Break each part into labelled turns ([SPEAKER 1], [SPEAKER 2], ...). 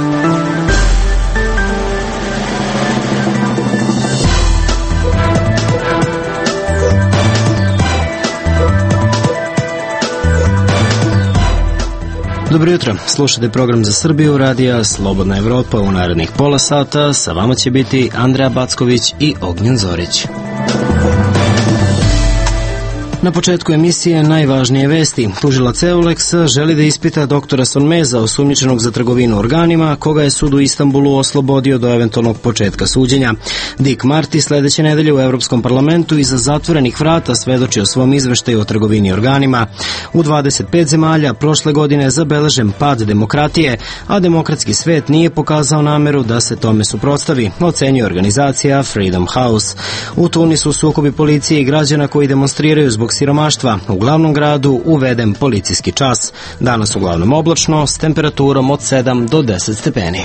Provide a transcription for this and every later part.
[SPEAKER 1] Dobro jutro, slušajte program za Srbiju, radija Slobodna Evropa. U narednih pola sata sa vama će biti Andreja Backović i Ognjen Zorić. Na početku emisije najvažnije vesti. Tužilac Euleks želi da ispita doktora Sonmeza, osumnjičenog za trgovinu organima, koga je sud u Istanbulu oslobodio do eventualnog početka suđenja. Dick Marty sledeće nedelje u Evropskom parlamentu iza zatvorenih vrata svedoči o svom izveštaju o trgovini organima. U 25 zemalja prošle godine zabeležen pad demokratije, a demokratski svet nije pokazao nameru da se tome suprotstavi, ocenjuje organizacija Freedom House. U Tunisu sukobi policije i građana koji demonstriraju zbog siromaštva. U glavnom gradu uveden policijski čas. Danas uglavnom oblačno s temperaturom od 7 do 10 stepeni.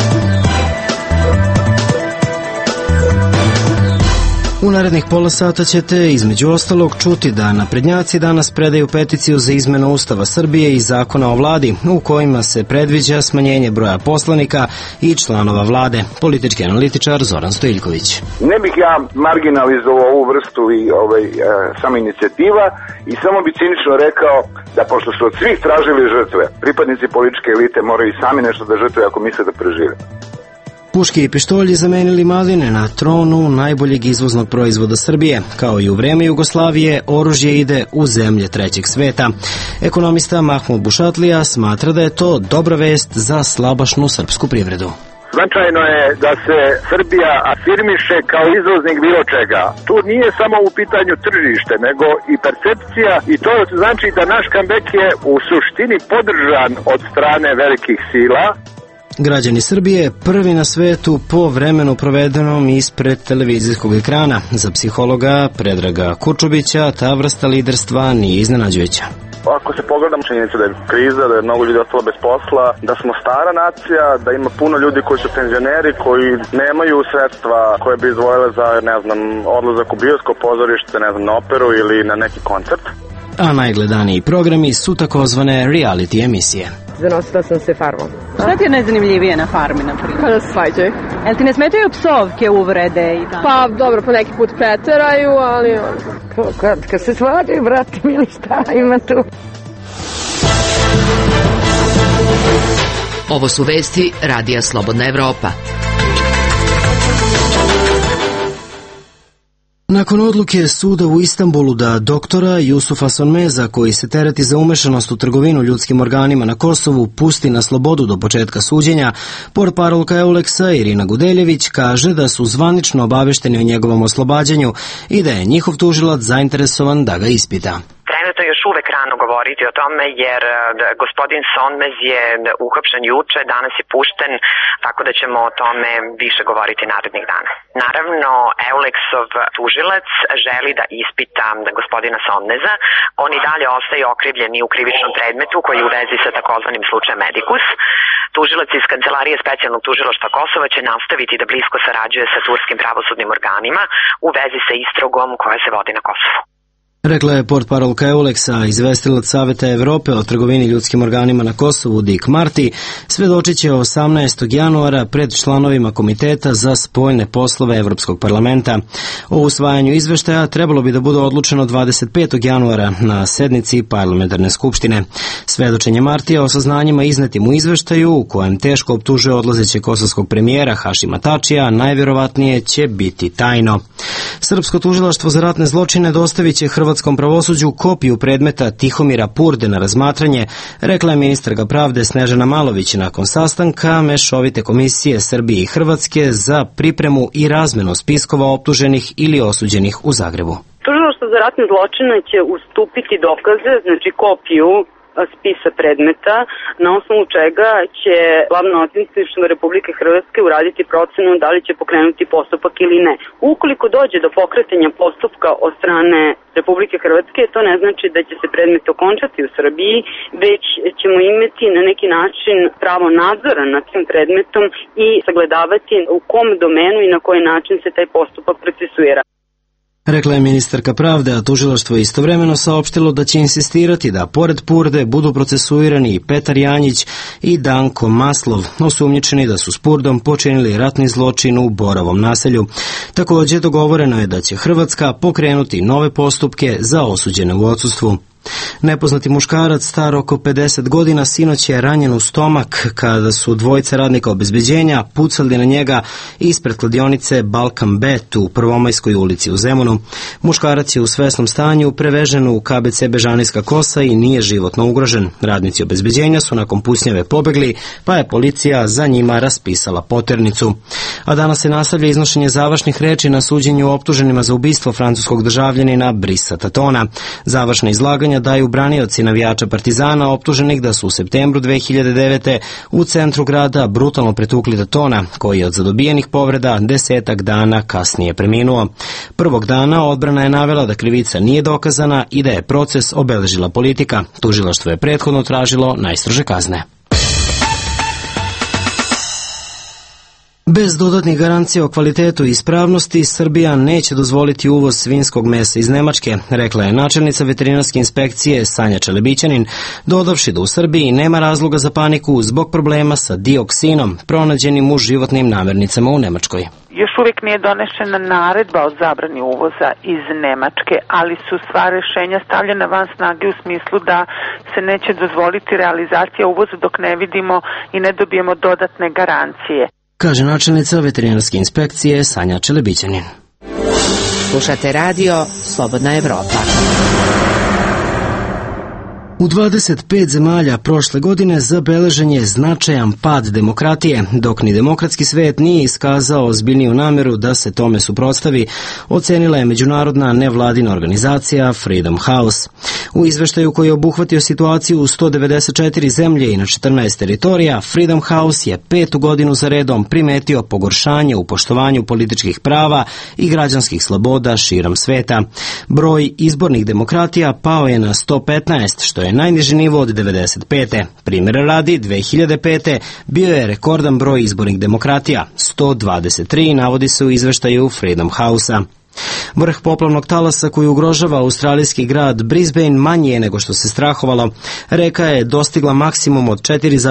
[SPEAKER 1] U narednih pola sata ćete između ostalog čuti da naprednjaci danas predaju peticiju za izmenu Ustava Srbije i zakona o vladi, u kojima se predviđa smanjenje broja poslanika i članova vlade. Politički analitičar Zoran Stojiljković.
[SPEAKER 2] Ne bih ja marginalizovao ovu vrstu i sama inicijativa i samo bi cinično rekao da pošto su od svih tražili žrtve, pripadnici političke elite moraju i sami nešto da žrtve ako misle da prežive.
[SPEAKER 1] Puške i pištolji zamenili maline na tronu najboljeg izvoznog proizvoda Srbije. Kao i u vreme Jugoslavije, oružje ide u zemlje trećeg sveta. Ekonomista Mahmud Bušatlija smatra da je to dobra vest za slabašnu srpsku privredu.
[SPEAKER 3] Značajno je da se Srbija afirmiše kao izvoznik bilo čega. Tu nije samo u pitanju tržište, nego i percepcija, i to znači da naš comeback je u suštini podržan od strane velikih sila.
[SPEAKER 1] Građani Srbije prvi na svetu po vremenu provedenom ispred televizijskog ekrana. Za psihologa Predraga Kurčubića ta vrsta liderstva nije iznenađujuća.
[SPEAKER 3] Ako se pogledamo činjenicu da je kriza, da je mnogo ljudi ostalo bez posla, da smo stara nacija, da ima puno ljudi koji su penzioneri, koji nemaju sredstva koje bi izdvojile za, odlazak u bioskop, pozorište, na operu ili na neki koncert.
[SPEAKER 1] A najgledaniji programi su takozvane reality emisije.
[SPEAKER 4] Zanosila sam se farmom.
[SPEAKER 5] Šta ti je najzanimljivije na farmi, na primjer?
[SPEAKER 4] Kada se svađaju.
[SPEAKER 5] Jel ti ne smetaju psovke, uvrede i tako?
[SPEAKER 4] Pa dobro, po neki put preteraju, ali... Kad se svađaju, brate mili, šta ima tu?
[SPEAKER 6] Ovo su vesti Radija Slobodna Evropa.
[SPEAKER 1] Nakon odluke suda u Istanbulu da doktora Jusufa Sonmeza, koji se tereti za umešanost u trgovinu ljudskim organima na Kosovu, pusti na slobodu do početka suđenja, portparolka Euleksa Irina Gudeljević kaže da su zvanično obavešteni o njegovom oslobađanju i da je njihov tužilac zainteresovan da ga ispita.
[SPEAKER 7] Trenutno još uvek rano govoriti o tome jer gospodin Sonmez je uhapšen juče, danas je pušten, tako da ćemo o tome više govoriti narednih dana. Naravno, Euleksov tužilac želi da ispita gospodina Sonmeza. On i dalje ostaje okrivljeni u krivičnom predmetu koji je u vezi sa takozvanim slučajem Medicus. Tužilac iz Kancelarije specijalnog tužilaštva Kosova će nastaviti da blisko sarađuje sa turskim pravosudnim organima u vezi sa istragom koja se vodi na Kosovu.
[SPEAKER 1] Rekla je portparolka Euleksa, izvestilac Saveta Evrope o trgovini ljudskim organima na Kosovu Dick Marty, svedočit će 18. januara pred članovima Komiteta za spoljne poslove Evropskog parlamenta. O usvajanju izveštaja trebalo bi da bude odlučeno 25. januara na sednici parlamentarne skupštine. Svedočenje Martija o saznanjima iznetim u izveštaju, u kojem teško optužuje odlazećeg kosovskog premijera Hašima Tačija, najvjerovatnije će biti tajno. Srpsko tužilaštvo za ratne zločine dostavit će hrvatskom pravosuđu kopiju predmeta Tihomira Purde na razmatranje, rekla je ministarka pravde Snežana Malović nakon sastanka Mešovite komisije Srbije i Hrvatske za pripremu i razmenu spiskova optuženih ili osuđenih u Zagrebu.
[SPEAKER 8] Tužilaštvo za ratne zločine će ustupiti dokaze, znači kopiju spisa predmeta, na osnovu čega će Glavno odvjetništvo Republike Hrvatske uraditi procenu da li će pokrenuti postupak ili ne. Ukoliko dođe do pokretanja postupka od strane Republike Hrvatske, to ne znači da će se predmet okončati u Srbiji, već ćemo imati na neki način pravo nadzora nad tim predmetom i sagledavati u kom domenu i na koji način se taj postupak procesuira.
[SPEAKER 1] Rekla je ministarka pravde, a tužilaštvo je istovremeno saopštilo da će insistirati da pored Purde budu procesuirani i Petar Janjić i Danko Maslov, osumnjičeni da su s Purdom počinili ratni zločin u Borovom naselju. Također dogovoreno je da će Hrvatska pokrenuti nove postupke za osuđene u odsustvu. Nepoznati muškarac star oko 50 godina sinoć je ranjen u stomak kada su dvojica radnika obezbeđenja pucali na njega ispred kladionice Balkan Bet u Prvomajskoj ulici u Zemunu. Muškarac je u svesnom stanju prevežen u KBC Bežanijska Kosa i nije životno ugrožen. Radnici obezbeđenja su nakon pucnjave pobegli, pa je policija za njima raspisala poternicu. A danas se nastavlja iznošenje završnih reči na suđenju optuženima za ubistvo francuskog državljanina Brisa Tatona. Završna izlaganja daju branioci navijača Partizana optuženih da su u septembru 2009. u centru grada brutalno pretukli Tatona, koji je od zadobijenih povreda 10 dana kasnije preminuo. Prvog dana odbrana je navela da krivica nije dokazana i da je proces obeležila politika. Tužilaštvo je prethodno tražilo najstrože kazne. Bez dodatnih garancija o kvalitetu i ispravnosti, Srbija neće dozvoliti uvoz svinjskog mesa iz Nemačke, rekla je načelnica veterinarske inspekcije Sanja Čelebićanin, dodavši da u Srbiji nema razloga za paniku zbog problema sa dioksinom, pronađenim u životnim namirnicama u Nemačkoj.
[SPEAKER 9] Još uvijek nije donešena naredba o zabrani uvoza iz Nemačke, ali su sva rešenja stavljena van snage u smislu da se neće dozvoliti realizacija uvoza dok ne vidimo i ne dobijemo dodatne garancije,
[SPEAKER 1] kaže načelnica veterinarske inspekcije Sanja Čelebićanin.
[SPEAKER 6] Slušate radio Slobodna Evropa.
[SPEAKER 1] U 25 zemalja prošle godine zabeležen je značajan pad demokratije, dok ni demokratski svet nije iskazao ozbiljniju nameru da se tome suprotstavi, ocenila je međunarodna nevladina organizacija Freedom House. U izveštaju koji je obuhvatio situaciju u 194 zemlje i na 14 teritorija, Freedom House je 5. godinu za redom primetio pogoršanje u poštovanju političkih prava i građanskih sloboda širom sveta. Broj izbornih demokratija pao je na 115, što je najniži nivo od 95. Primjera radi, 2005. bio je rekordan broj izbornih demokratija, 123, navodi se u izveštaju Freedom House-a. Vrh poplavnog talasa koji ugrožava australijski grad Brisbane manji je nego što se strahovalo. Reka je dostigla maksimum od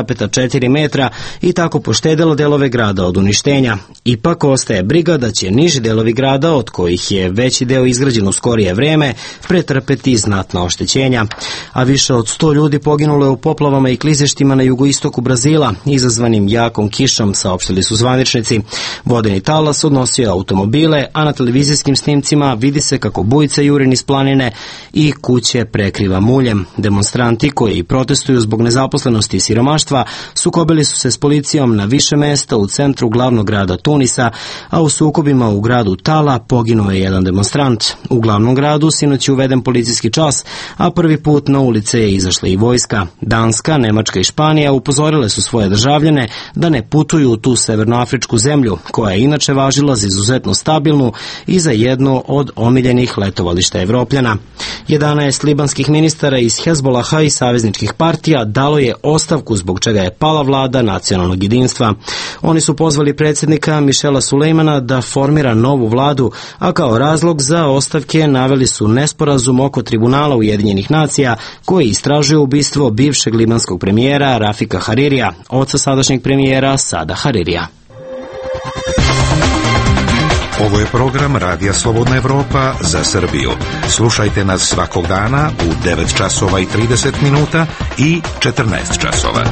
[SPEAKER 1] 4,4 metra i tako poštedela delove grada od uništenja. Ipak ostaje briga da će niži delovi grada, od kojih je veći deo izgrađen u skorije vreme, pretrpeti znatna oštećenja. A više od 100 ljudi poginulo je u poplavama i klizištima na jugoistoku Brazila, izazvanim jakom kišom, saopštili su zvaničnici. Vodeni talas odnosio automobile, a na televizijskim snimcima vidi se kako bujica juri niz planine i kuće prekriva muljem. Demonstranti koji protestuju zbog nezaposlenosti i siromaštva sukobili su se s policijom na više mesta u centru glavnog grada Tunisa, a u sukobima u gradu Tala poginuo je jedan demonstrant. U glavnom gradu sinoć je uveden policijski čas, a prvi put na ulice je izašla i vojska. Danska, Nemačka i Španija upozorile su svoje državljane da ne putuju u tu severnoafričku zemlju, koja je inače važila za izuzetno stabilnu i za jedno od omiljenih letovališta Evropljana. 11 libanskih ministara iz Hezbolaha i savezničkih partija dalo je ostavku zbog čega je pala vlada nacionalnog jedinstva. Oni su pozvali predsjednika Mišela Sulejmana da formira novu vladu, a kao razlog za ostavke naveli su nesporazum oko tribunala Ujedinjenih nacija koji istražuje ubistvo bivšeg libanskog premijera Rafika Haririja, oca sadašnjeg premijera Sada Haririja.
[SPEAKER 10] Ovo je program Radija Slobodna Evropa za Srbiju. Slušajte nas svakog dana u 9 časova i 30 minuta i 14 časova.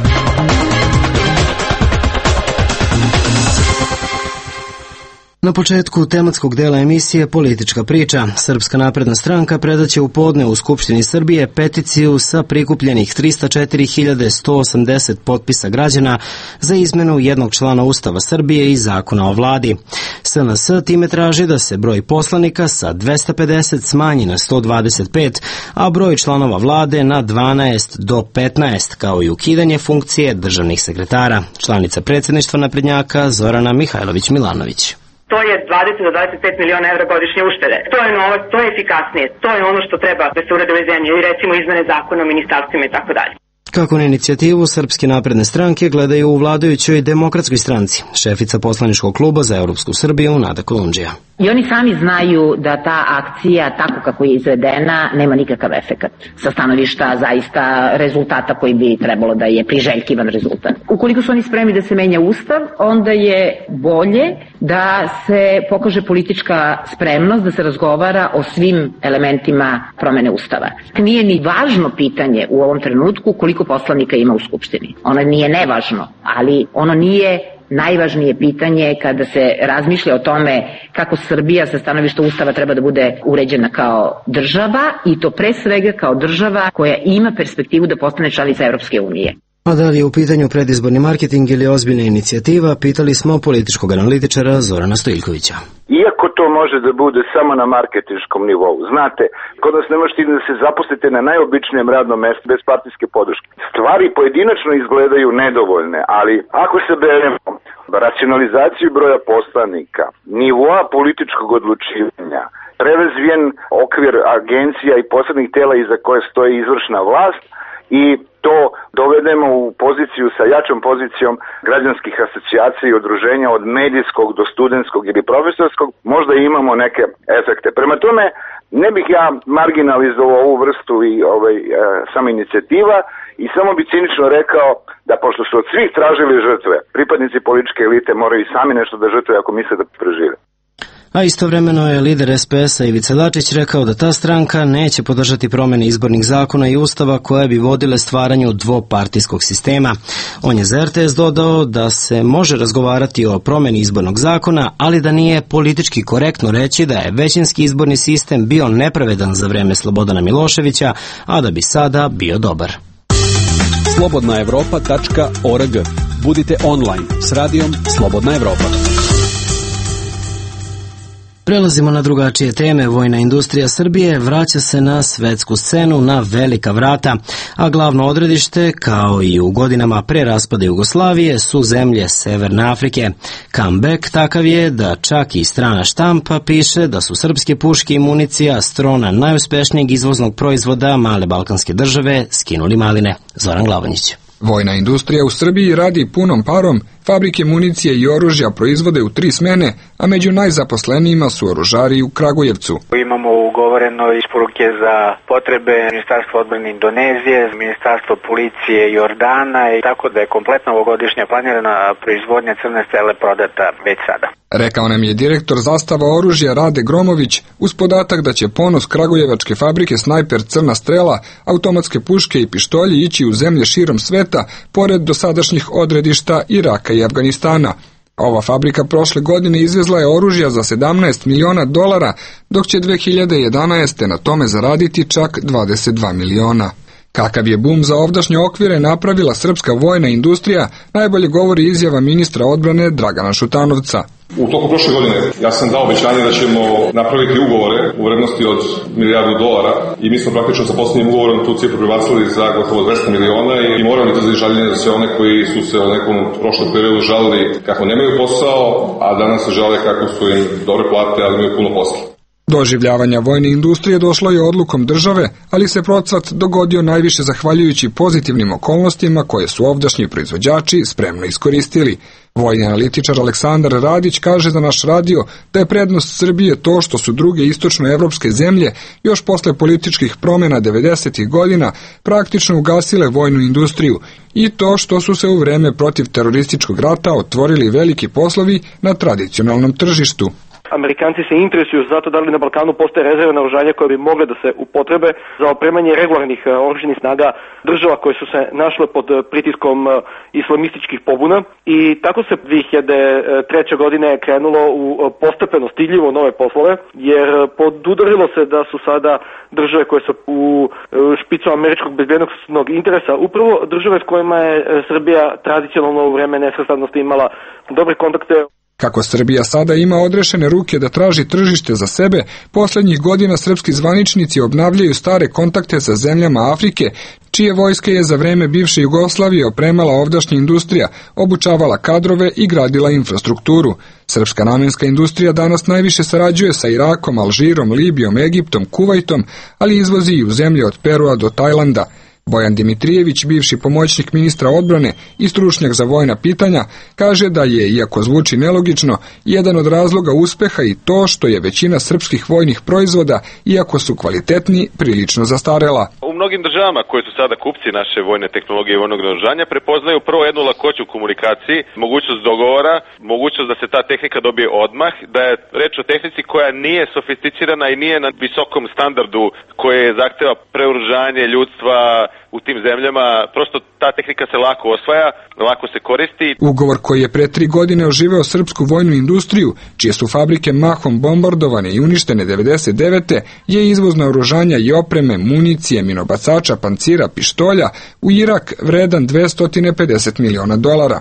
[SPEAKER 1] Na početku tematskog dela emisije Politička priča. Srpska napredna stranka predaće u podne u Skupštini Srbije peticiju sa prikupljenih 304.180 potpisa građana za izmenu jednog člana Ustava Srbije i Zakona o vladi. SNS time traži da se broj poslanika sa 250 smanji na 125, a broj članova vlade na 12 do 15, kao i ukidanje funkcije državnih sekretara. Članica predsjedništva naprednjaka Zorana Mihajlović-Milanović.
[SPEAKER 11] To je 20 do 25 miliona evra godišnje uštede. To je novac, to je efikasnije, to je ono što treba da se uradi u zemlji i recimo izmene zakona o ministarstvima i tako dalje.
[SPEAKER 1] Kako na inicijativu Srpske napredne stranke gledaju u vladajućoj Demokratskoj stranci, šefica poslaničkog kluba za Evropsku Srbiju Nada Kolundžija.
[SPEAKER 12] I oni sami znaju da ta akcija, tako kako je izvedena, nema nikakav efekat sa stanovišta zaista rezultata koji bi trebalo da je priželjkivan rezultat. Ukoliko su oni spremni da se menja ustav, onda je bolje da se pokaže politička spremnost, da se razgovara o svim elementima promene ustava. Nije ni važno pitanje u ovom trenutku koliko poslanika ima u Skupštini. Ono nije nevažno, ali ono nije najvažnije pitanje kada se razmišlja o tome kako Srbija sa stanovišta ustava treba da bude uređena kao država i to pre svega kao država koja ima perspektivu da postane članica Evropske unije.
[SPEAKER 1] A da li je u pitanju predizborni marketing ili ozbiljna inicijativa, pitali smo političkog analitičara Zorana Stojiljkovića.
[SPEAKER 2] Iako to može da bude samo na marketinškom nivou, znate, kod nas ne možete da se zaposlite na najobičnijem radnom mestu bez partijske podrške. Stvari pojedinačno izgledaju nedovoljne, ali ako se beremo racionalizaciju broja poslanika, nivoa političkog odlučivanja, prerazvijen okvir agencija i posebnih tela iza koje stoji izvršna vlast i to dovedemo u poziciju sa jačom pozicijom građanskih asocijacija i udruženja od medijskog do studentskog ili profesorskog, možda imamo neke efekte. Prema tome, ne bih ja marginalizovao ovu vrstu i samo inicijativa i samo bi cinično rekao da pošto su od svih tražili žrtve, pripadnici političke elite moraju i sami nešto da žrtve ako misle da prežive.
[SPEAKER 1] A istovremeno je lider SPS-a Ivica Dačić rekao da ta stranka neće podržati promjene izbornih zakona i ustava koje bi vodile stvaranju dvopartijskog sistema. On je za RTS dodao da se može razgovarati o promjeni izbornog zakona, ali da nije politički korektno reći da je većinski izborni sistem bio nepravedan za vreme Slobodana Miloševića, a da bi sada bio dobar.
[SPEAKER 13] slobodnaevropa.org. Budite online s radijom Slobodna Evropa.
[SPEAKER 1] Prelazimo na drugačije teme. Vojna industrija Srbije vraća se na svetsku scenu na velika vrata, a glavno odredište, kao i u godinama pre raspada Jugoslavije, su zemlje Severne Afrike. Comeback takav je da čak i strana štampa piše da su srpske puške i municija s trona najuspešnijeg izvoznog proizvoda male balkanske države skinuli maline. Zoran Glavanjić.
[SPEAKER 14] Vojna industrija u Srbiji radi punom parom, fabrike municije i oružja proizvode u 3 smene, a među najzaposlenijima su oružari u Kragujevcu.
[SPEAKER 15] Imamo ugovoreno isporuke za potrebe Ministarstva odbrane Indonezije, Ministarstvo policije Jordana i tako da je kompletna ovogodišnja planirana proizvodnja crne strele prodata već sada.
[SPEAKER 14] Rekao nam je direktor Zastava oružja Rade Gromović uz podatak da će ponos kragujevačke fabrike Snajper Crna strela, automatske puške i pištolji ići u zemlje širom sveta, pored dosadašnjih odredišta Iraka i Afganistana. Ova fabrika prošle godine izvezla je oružja za $17 miliona, dok će 2011. na tome zaraditi čak 22 miliona. Kakav je bum za ovdašnje okvire napravila srpska vojna industrija, najbolje govori izjava ministra odbrane Dragana Šutanovca.
[SPEAKER 16] U toku prošle godine ja sam dao obećanje da ćemo napraviti ugovore u vrednosti od $1 milijardu i mi smo praktično sa poslednjim ugovorom tu cifru prebacili za gotovo 200 miliona i moramo izraziti žaljenje za sve one koji su se u nekom prošlom periodu žalili kako nemaju posao, a danas se žale kako su im dobre plate, ali imaju puno posla.
[SPEAKER 14] Do oživljavanja vojne industrije došlo je odlukom države, ali se procvat dogodio najviše zahvaljujući pozitivnim okolnostima koje su ovdašnji proizvođači spremno iskoristili. Vojni analitičar Aleksandar Radić kaže za naš radio da je prednost Srbije to što su druge istočnoevropske zemlje još posle političkih promjena 90. godina praktično ugasile vojnu industriju i to što su se u vreme protiv terorističkog rata otvorili veliki poslovi na tradicionalnom tržištu.
[SPEAKER 17] Amerikanci se interesuju zato da li na Balkanu postoje rezerve naoružanja koje bi mogle da se upotrebe za opremanje regularnih oružanih snaga država koje su se našle pod pritiskom islamističkih pobuna i tako se 2003. godine krenulo u postepeno stidljivo nove poslove, jer podudarilo se da su sada države koje su u špicu američkog bezbednosnog interesa upravo države s kojima je Srbija tradicionalno u vreme nesvrstanosti imala dobre kontakte.
[SPEAKER 14] Kako Srbija sada ima odrešene ruke da traži tržište za sebe, posljednjih godina srpski zvaničnici obnavljaju stare kontakte sa zemljama Afrike, čije vojske je za vreme bivše Jugoslavije opremala ovdašnja industrija, obučavala kadrove i gradila infrastrukturu. Srpska namenska industrija danas najviše sarađuje sa Irakom, Alžirom, Libijom, Egiptom, Kuvajtom, ali izvozi i u zemlje od Perua do Tajlanda. Bojan Dimitrijević, bivši pomoćnik ministra odbrane i stručnjak za vojna pitanja, kaže da je, iako zvuči nelogično, jedan od razloga uspeha i to što je većina srpskih vojnih proizvoda, iako su kvalitetni, prilično zastarela.
[SPEAKER 18] U mnogim državama koje su sada kupci naše vojne tehnologije i vojnog naoružanja prepoznaju prvo jednu lakoću u komunikaciji, mogućnost dogovora, mogućnost da se ta tehnika dobije odmah, da je reč o tehnici koja nije sofisticirana i nije na visokom standardu koje zahteva preoružanje ljudstva u tim zemljama. Prosto ta tehnika se lako osvaja, lako se koristi.
[SPEAKER 14] Ugovor koji je pre 3 godine oživeo srpsku vojnu industriju, čije su fabrike mahom bombardovane i uništene 99. je izvoz naoružanja i opreme, municije, minobacača, pancira, pištolja u Irak vredan $250 miliona.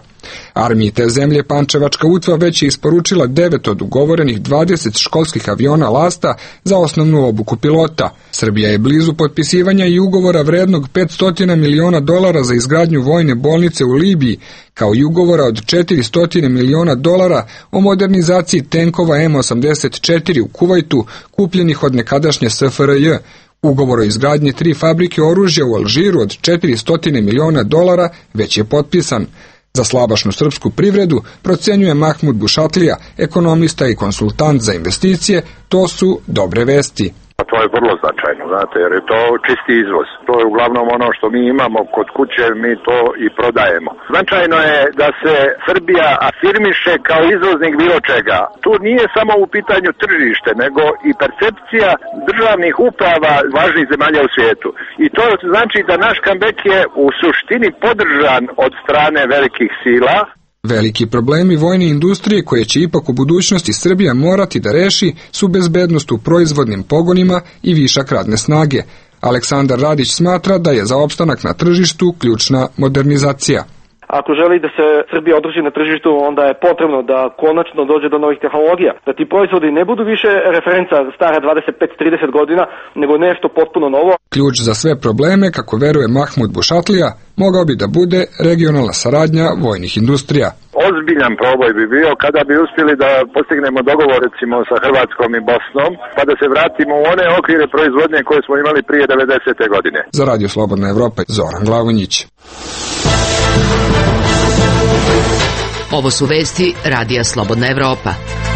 [SPEAKER 14] Armiji te zemlje Pančevačka Utva već je isporučila 9 od ugovorenih 20 školskih aviona Lasta za osnovnu obuku pilota. Srbija je blizu potpisivanja i ugovora vrednog $500 miliona za izgradnju vojne bolnice u Libiji, kao i ugovora od $400 miliona o modernizaciji tenkova M84 u Kuvajtu, kupljenih od nekadašnje SFRJ. Ugovor o izgradnji 3 fabrike oružja u Alžiru od $400 miliona već je potpisan. Za slabašnu srpsku privredu, procenjuje Mahmud Bušatlija, ekonomista i konsultant za investicije, to su dobre vesti.
[SPEAKER 2] To je vrlo značajno, znate, jer je to čisti izvoz. To je uglavnom ono što mi imamo kod kuće, mi to i prodajemo. Značajno je da se Srbija afirmiše kao izvoznik bilo čega. Tu nije samo u pitanju tržište, nego i percepcija državnih uprava važnih zemalja u svijetu. I to znači da naš comeback je u suštini podržan od strane velikih sila.
[SPEAKER 14] Veliki problemi vojne industrije koje će ipak u budućnosti Srbija morati da reši su bezbednost u proizvodnim pogonima i višak radne snage. Aleksandar Radić smatra da je za opstanak na tržištu ključna modernizacija.
[SPEAKER 17] Ako želi da se Srbija održi na tržištu, onda je potrebno da konačno dođe do novih tehnologija. Da ti proizvodi ne budu više referenca stara 25-30 godina, nego nešto potpuno novo.
[SPEAKER 14] Ključ za sve probleme, kako veruje Mahmud Bušatlija, mogao bi da bude regionalna saradnja vojnih industrija.
[SPEAKER 2] Ozbiljan proboj bi bio kada bi uspjeli da postignemo dogovor recimo sa Hrvatskom i Bosnom, pa da se vratimo u one okvire proizvodnje koje smo imali prije 90. godine.
[SPEAKER 14] Za Radio Slobodna Evropa, Zoran Glavonjić.
[SPEAKER 6] Ovo su vesti Radija Slobodna Evropa.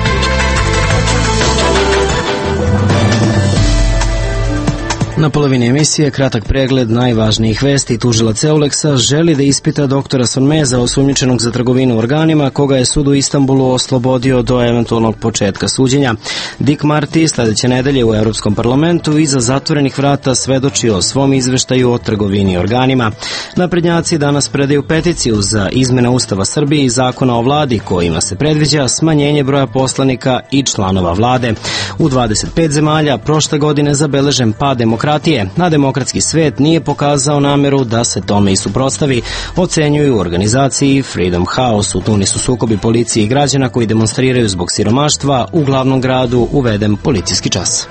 [SPEAKER 1] Na polovini emisije kratak pregled najvažnijih vesti. Tužilac Euleksa želi da ispita doktora Sonmeza, osumnjičenog za trgovinu organima, koga je sud u Istanbulu oslobodio do eventualnog početka suđenja. Dick Marty sledeće nedelje u Europskom parlamentu iza zatvorenih vrata svedoči o svom izveštaju o trgovini organima. Naprednjaci danas predaju peticiju za izmene Ustava Srbije i zakona o vladi, kojima se predviđa smanjenje broja poslanika i članova vlade. U 25 zemalja prošle godine zabeležen pad demokratije, a demokratski svet nije pokazao nameru da se tome i suprotstavi, ocenjuju u organizaciji Freedom House. U Tunisu sukobi policije i građana koji demonstriraju zbog siromaštva, u glavnom gradu uveden policijski čas.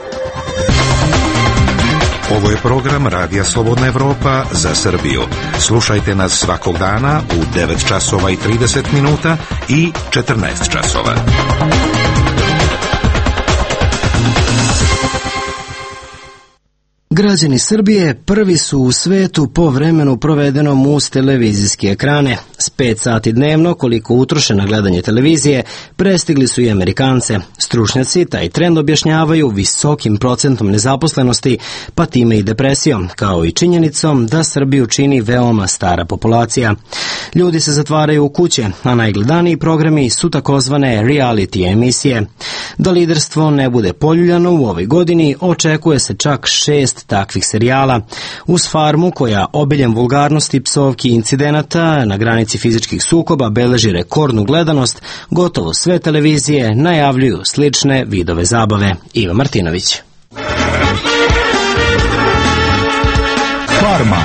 [SPEAKER 10] Ovo je program Radija Slobodna Evropa za Srbiju. Slušajte nas svakog dana u 9 časova i 30 minuta i 14 časova.
[SPEAKER 1] Građani Srbije prvi su u svetu po vremenu provedenom uz televizijske ekrane. S 5 sati dnevno, koliko utroše na gledanje televizije, prestigli su i Amerikance. Stručnjaci taj trend objašnjavaju visokim procentom nezaposlenosti, pa time i depresijom, kao i činjenicom da Srbiju čini veoma stara populacija. Ljudi se zatvaraju u kuće, a najgledaniji programi su takozvane reality emisije. Da liderstvo ne bude poljuljano u ovoj godini, očekuje se čak 6 takvih serijala. Uz Farmu, koja obiljem vulgarnosti, psovki i incidenata na granici fizičkih sukoba beleži rekordnu gledanost, gotovo sve televizije najavljuju slične vidove zabave. Iva Martinović.
[SPEAKER 19] Farma.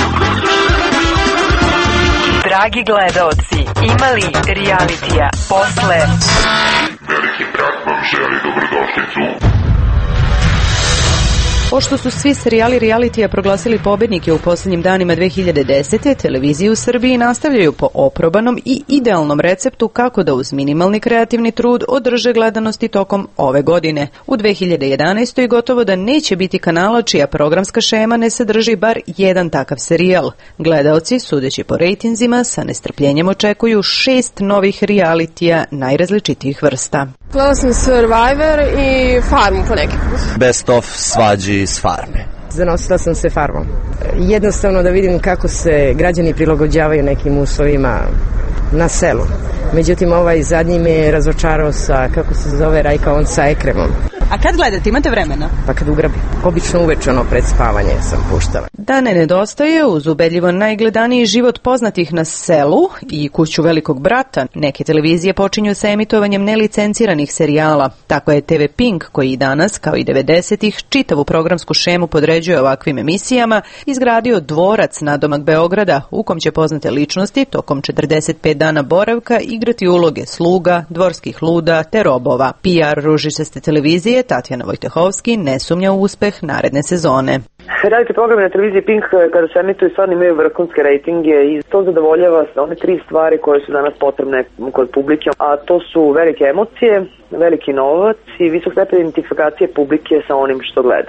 [SPEAKER 20] Dragi gledaoci, imali realitija posle...
[SPEAKER 19] Veliki brat vam želi dobrodošlicu. Pošto su svi serijali realitija proglasili pobednike u posljednjim danima 2010. televizije u Srbiji nastavljaju po oprobanom i idealnom receptu kako da uz minimalni kreativni trud održe gledanosti tokom ove godine. U 2011. gotovo da neće biti kanala čija programska šema ne sadrži bar jedan takav serijal. Gledaoci, sudeći po rejtinzima, sa nestrpljenjem očekuju 6 novih realitija najrazličitijih vrsta.
[SPEAKER 4] Gledala sam Survivor i Farmu po neki put.
[SPEAKER 21] Best of svađi s farme.
[SPEAKER 22] Zanosila sam se Farmom. Jednostavno da vidim kako se građani prilagođavaju nekim uslovima na selu. Međutim, ovaj zadnji me je razočarao sa, kako se zove, Rajka, on sa Ekremom.
[SPEAKER 5] A kad gledate, imate vremena?
[SPEAKER 22] Pa kad ugrabi. Obično uveče pred spavanje sam puštala.
[SPEAKER 19] Da ne nedostaje uz ubedljivo najgledaniji život poznatih na selu i Kuću velikog brata. Neke televizije počinju sa emitovanjem nelicenciranih serijala. Tako je TV Pink, koji i danas, kao i 90-ih, čitavu programsku šemu podređuje ovakvim emisijama, izgradio dvorac nadomak Beograda, u kom će poznate ličnosti tokom 45 dana boravka igrati uloge sluga, dvorskih luda te robova. PR ružičaste televizije Tatjana Vojtehovski ne sumnja u uspeh naredne sezone.
[SPEAKER 23] Radite programe na televiziji Pink kada se emituju stvarno imaju vrhunske rejtinge i to zadovoljava one 3 stvari koje su danas potrebne kod publike, a to su velike emocije, veliki novac i visok stepen identifikacije publike sa onim što gleda.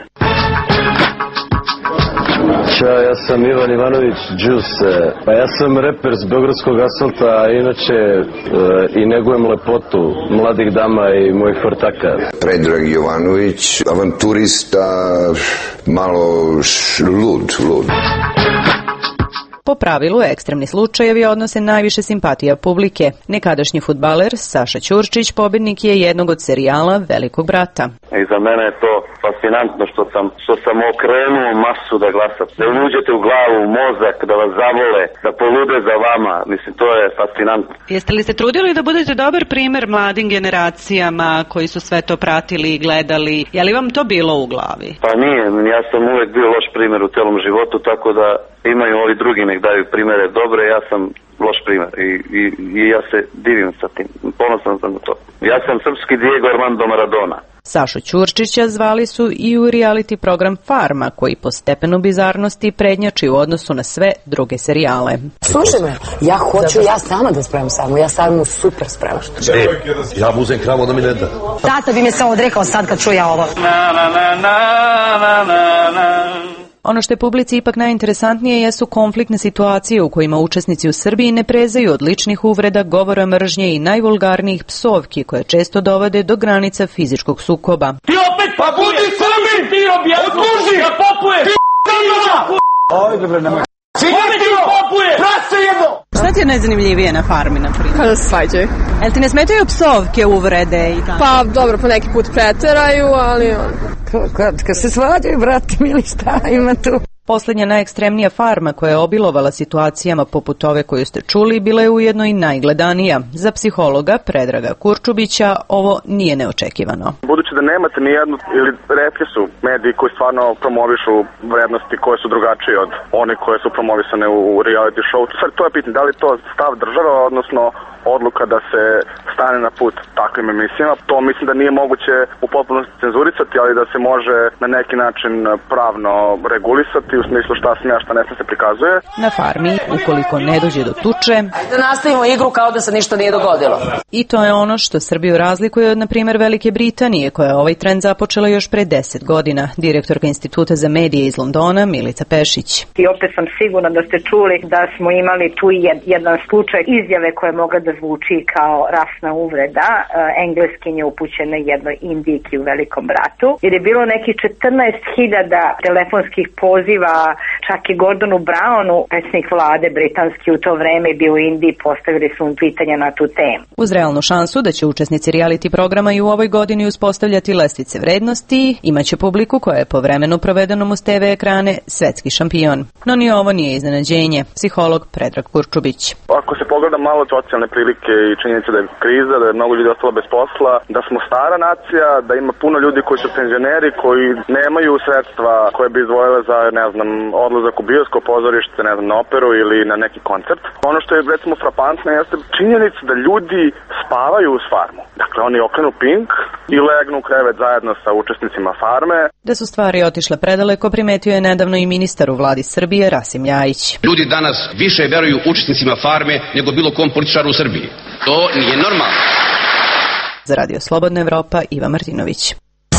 [SPEAKER 24] Ćao, ja sam Ivan Ivanović Džuse. Pa ja sam reper s Beogradskog asfalta, a inače i negujem lepotu mladih dama i mojih ortaka.
[SPEAKER 25] Predrag Jovanović, avanturista, malo lud.
[SPEAKER 19] Po pravilu, ekstremni slučajevi odnose najviše simpatija publike. Nekadašnji fudbaler Saša Ćurčić pobednik je jednog od serijala Velikog brata.
[SPEAKER 24] I za mene je to fascinantno što sam okrenuo masu da glasam. Da uđete u glavu, u mozak, da vas zavole, da polude za vama. Mislim, to je fascinantno.
[SPEAKER 5] Jeste li se trudili da budete dobar primer mladim generacijama koji su sve to pratili i gledali? Je li vam to bilo u glavi?
[SPEAKER 24] Pa nije, ja sam uvek bio loš primer u celom životu, tako da imaju ovi drugi nek daju primere dobre, ja sam loš primer i ja se divim sa tim, ponosan sam na to. Ja sam srpski Diego Armando Maradona.
[SPEAKER 19] Sašu Ćurčića zvali su i u reality program Farma, koji po stepenu bizarnosti prednjači u odnosu na sve druge serijale.
[SPEAKER 26] Slušaj me, ja hoću ja sama da spremam sarmu, ja sarmu super spremam.
[SPEAKER 21] Ja buzem kravu da mi ne da.
[SPEAKER 26] Tata bi me samo odrekao sad kad čuja ovo.
[SPEAKER 19] Ono što je publici ipak najinteresantnije jesu konfliktne situacije u kojima učesnici u Srbiji ne prezaju od ličnih uvreda, govora mržnje i najvulgarnijih psovki koje često dovode do granica fizičkog sukoba.
[SPEAKER 27] Ti opet pa budi Srbin, ti objasno, odluži, da popuješ, Ajde bre, nemoj. Kome ti popuje, prase jedno!
[SPEAKER 5] Šta ti je najzanimljivije na Farmi, na primjer?
[SPEAKER 4] Kada se svađaju.
[SPEAKER 5] Jel ti ne smetaju psovke, uvrede i tako?
[SPEAKER 4] Pa dobro, po neki put preteraju, ali
[SPEAKER 22] Kad se svađaju, brate mili, šta ima tu?
[SPEAKER 19] Poslednja najekstremnija Farma koja je obilovala situacijama poput ove koju ste čuli bila je ujedno i najgledanija. Za psihologa Predraga Kurčubića ovo nije neočekivano.
[SPEAKER 3] Budući da nemate nijednu, ili retki su mediji koji stvarno promovišu vrednosti koje su drugačije od one koje su promovisane u reality show. Sad to je pitanje, da li to stav država, odnosno odluka da se stane na put takvim emisijama. To mislim da nije moguće u potpunosti cenzurisati, ali da se može na neki način pravno regulisati u smislu šta smija, šta ne smije se prikazuje.
[SPEAKER 19] Na Farmi, ukoliko ne dođe do tuče,
[SPEAKER 26] da nastavimo igru kao da se ništa nije dogodilo.
[SPEAKER 19] I to je ono što Srbiju razlikuje od, na primjer, Velike Britanije, koja je ovaj trend započela još pre 10 godina. Direktorka Instituta za medije iz Londona, Milica Pešić.
[SPEAKER 28] I opet sam sigurna da ste čuli da smo imali tu jedan slučaj izjave koje mogla da zvuči kao rasna uvreda engleskinje upućene jednoj Indijki u Velikom bratu, jer je bilo neki 14.000 telefonskih poziva, čak i Gordonu Brownu, predsjednik vlade britanski u to vreme bio u Indiji, postavili su pitanja na tu temu.
[SPEAKER 19] Uz realnu šansu da će učesnici reality programa i u ovoj godini uspostavljati lestvice vrednosti, imaće publiku koja je po vremenu provedenom uz TV ekrane svetski šampion. No ni ovo nije iznenađenje. Psiholog Predrag Kurčubić.
[SPEAKER 3] Ako se pogleda malo socijalne prilike prilike i činjenica da je kriza, da je mnogo ljudi ostalo bez posla, da smo stara nacija, da ima puno ljudi koji su penzioneri, koji nemaju sredstva koje bi izdvojile za, ne znam, odlazak u bioskop, pozorište, ne znam, na operu ili na neki koncert. Ono što je recimo frapantno jeste činjenica da ljudi spavaju uz farmu. Dakle, oni okrenu Pink i legnu u krevet zajedno sa učesnicima farme.
[SPEAKER 19] Da su stvari otišle predaleko, primetio je nedavno i ministar u vladi Srbije Rasim Ljajić.
[SPEAKER 7] Ljudi danas više veruju učesnicima farme nego bilo kom političaru u Srbiji. To nije normalno.
[SPEAKER 19] Za Radio Slobodna Evropa, Iva Martinović.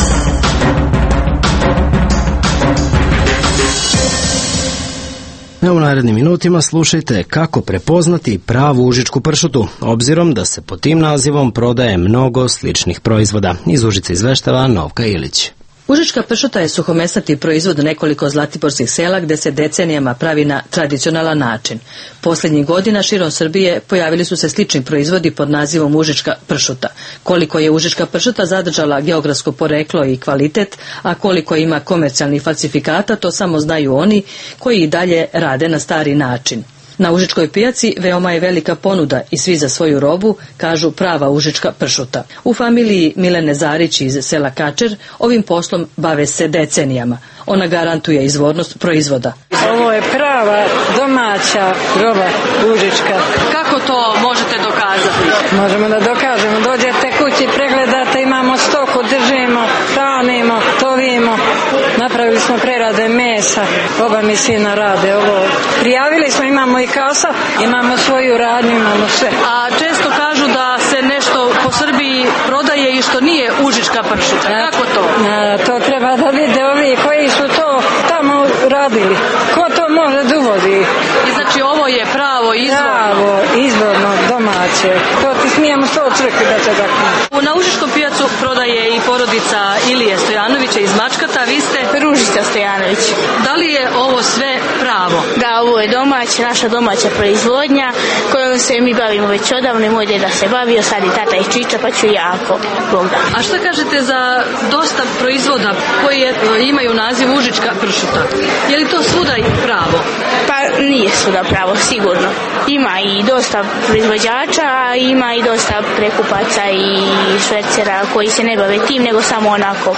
[SPEAKER 1] U narednim minutima slušajte kako prepoznati pravu užičku pršutu, obzirom da se pod tim nazivom prodaje mnogo sličnih proizvoda. Iz Užice izveštava Novka Ilić.
[SPEAKER 8] Užička pršuta je suhomesnati proizvod nekoliko zlatiborskih sela gde se decenijama pravi na tradicionalan način. Posljednjih godina širom Srbije pojavili su se slični proizvodi pod nazivom užička pršuta. Koliko je užička pršuta zadržala geografsko poreklo i kvalitet, a koliko ima komercijalnih falsifikata, to samo znaju oni koji i dalje rade na stari način. Na užičkoj pijaci veoma je velika ponuda i svi za svoju robu kažu prava užička pršuta. U familiji Milene Zarić iz sela Kačer ovim poslom bave se decenijama. Ona garantuje izvornost proizvoda.
[SPEAKER 9] Ovo je prava domaća roba užička.
[SPEAKER 8] Kako to možete dokazati?
[SPEAKER 9] Možemo da dokažemo. Dođete kući, pregledate, imamo stoku, držimo, hranimo, tovimo. Napravili smo prerade mesa. Oba mi sina rade ovo. Prijavili smo, imamo i kasa, imamo svoju radnju, imamo sve.
[SPEAKER 8] A često kažu da se nešto po Srbiji prodaje i što nije užička pršuta. Kako to?
[SPEAKER 9] To treba da vide ovi koji su to tamo radili. Ko to može da uvodi?
[SPEAKER 8] I znači ovo je pravo izvorno?
[SPEAKER 9] Pravo, izvorno, domaće. To ti smijemo sto crkvi da će dakle.
[SPEAKER 8] Na užičkom pijacu prodaje i porodica Ilije Stojanovića iz Mačkata, vi ste
[SPEAKER 11] Ružica Stojanović.
[SPEAKER 8] Da li je ovo sve pravo?
[SPEAKER 11] Da, ovo je naša domaća proizvodnja kojom se mi bavimo već odavno i moj deda se bavio, sad i tata i čiča, pa ću jako.
[SPEAKER 8] A šta kažete za dosta proizvoda koji imaju naziv užička pršuta? Je li to svuda pravo?
[SPEAKER 11] Pa nije svuda pravo, sigurno. Ima i dosta proizvođača, a ima i dosta prekupaca i švercera koji se ne bave tim, nego samo onako.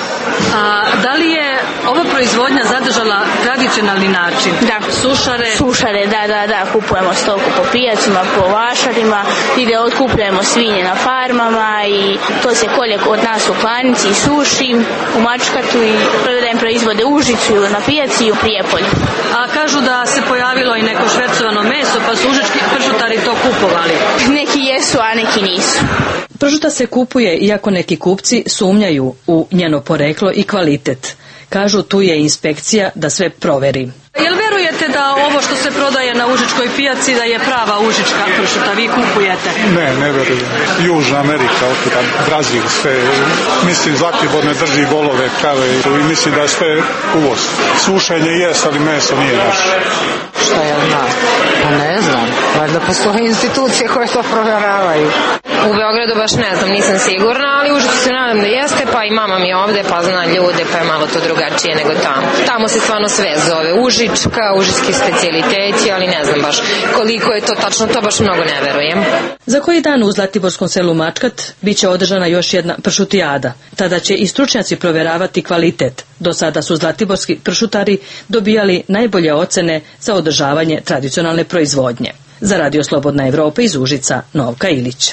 [SPEAKER 8] A da li je ova proizvodnja zadržala tradicionalni način?
[SPEAKER 11] Da. Sušare, da, kupujemo stoku po pijacima, po vašarima i da otkupljujemo svinje na farmama i to se kolje od nas u klanici i suši u Mačkatu i prodajem proizvode u Užicu na pijaci i u Prijepolju.
[SPEAKER 8] A kažu da se pojavilo i neko švercovano meso, pa su užički pršutari to kupovali.
[SPEAKER 11] Neki jesu, a neki nisu.
[SPEAKER 8] Pršuta se kupuje iako neki kupci sumnjaju u njeno poreklo i kvalitet. Kažu tu je inspekcija da sve proveri. Jel verujete da ovo što se prodaje na užičkoj pijaci da je prava užička pršuta? Vi kupujete?
[SPEAKER 12] Ne verujem. Južna Amerika, otuda Brazil, sve. Mislim, Zlatibor ne drži golove, krave i mislim da je sve uvoz. Sušenje jest, ali meso nije naše.
[SPEAKER 26] Šta ja znam? Pa ne znam. Valjda postoje institucije koje to provjeravaju. U Beogradu baš ne znam, nisam sigurna, ali u Užicu se nadam da jeste, pa i mama mi ovde, pa zna ljude, pa je malo to drugačije nego tamo. Tamo se stvarno sve zove užička, užički specijaliteti, ali ne znam baš koliko je to tačno, to baš mnogo ne verujem.
[SPEAKER 8] Za koji dan u zlatiborskom selu Mačkat biće održana još jedna pršutijada. Tada će i stručnjaci provjeravati kvalitet. Do sada su zlatiborski pršutari dobijali najbolje ocene za održavanje tradicionalne proizvodnje. Za Radio Slobodna Evropa iz Užica, Novka Ilić.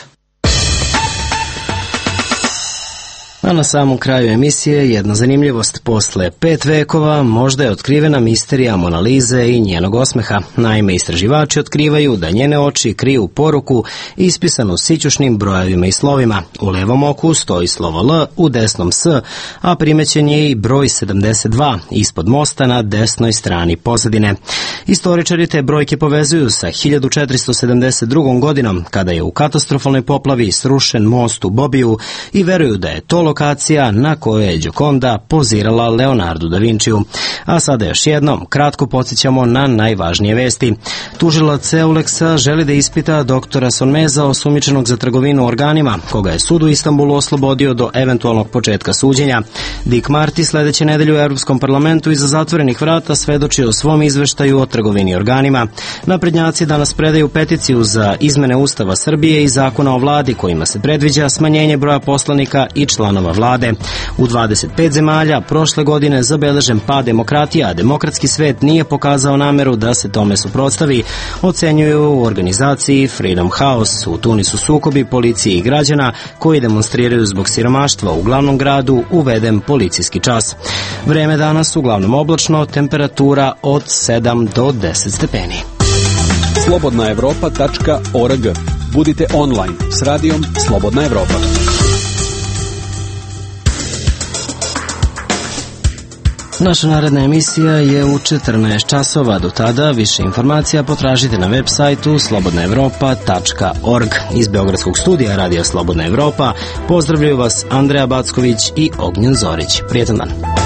[SPEAKER 1] A na samom kraju emisije jedna zanimljivost. Posle 5 vekova možda je otkrivena misterija Mona Lize i njenog osmeha. Naime, istraživači otkrivaju da njene oči kriju poruku ispisanu sićušnim brojevima i slovima. U levom oku stoji slovo L, u desnom S, a primećen je i broj 72 ispod mosta na desnoj strani pozadine. Istoričari te brojke povezuju sa 1472. godinom, kada je u katastrofalnoj poplavi srušen most u Bobiju i veruju da je to lokacija na kojoj je Gioconda pozirala Leonardu da Vinciju. A sada još jednom, kratko podsjećamo na najvažnije vesti. Tužilac Euleksa želi da ispita doktora Sonmeza, osumnjičenog za trgovinu organima, koga je sud u Istanbulu oslobodio do eventualnog početka suđenja. Dick Marty sledeće nedelje u Europskom parlamentu iza zatvorenih vrata svedoči o svom izveštaju o trgovini organima. Naprednjaci danas predaju peticiju za izmene Ustava Srbije i zakona o vladi kojima se predviđa smanjenje broja poslanika i članova vlade. U 25 zemalja prošle godine zabeležen pad demokratija, a demokratski svet nije pokazao nameru da se tome suprotstavi, ocenjuju u organizaciji Freedom House. U Tunisu sukobi policije i građana koji demonstriraju zbog siromaštva u glavnom gradu, uveden policijski čas. Vreme danas uglavnom oblačno, temperatura od 7 do 10 stepeni.
[SPEAKER 2] slobodnaevropa.org. Budite online s radijom Slobodna Evropa.
[SPEAKER 1] Naša naredna emisija je u 14 časova. Do tada više informacija potražite na web sajtu slobodnaevropa.org. Iz Beogradskog studija Radija Slobodna Evropa pozdravljaju vas Andreja Backović i Ognjen Zorić. Prijetan dan.